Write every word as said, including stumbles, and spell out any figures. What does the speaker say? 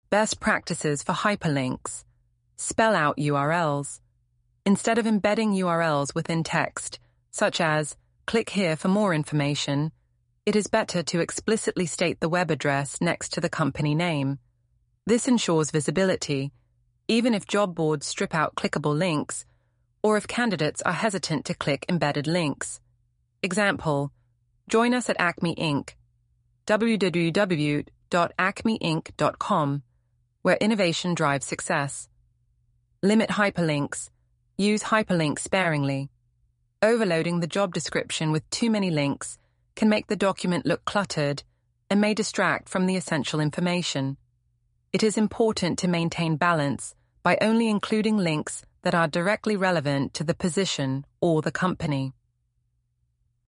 Best practices for hyperlinks. Spell out U R Ls. Instead of embedding U R Ls within text, such as, click here for more information, it is better to explicitly state the web address next to the company name. This ensures visibility, even if job boards strip out clickable links, or if candidates are hesitant to click embedded links. Example, join us at Acme Incorporated, w w w dot acme inc dot com, where innovation drives success. Limit hyperlinks. Use hyperlinks sparingly. Overloading the job description with too many links can make the document look cluttered and may distract from the essential information. It is important to maintain balance by only including links that are directly relevant to the position or the company.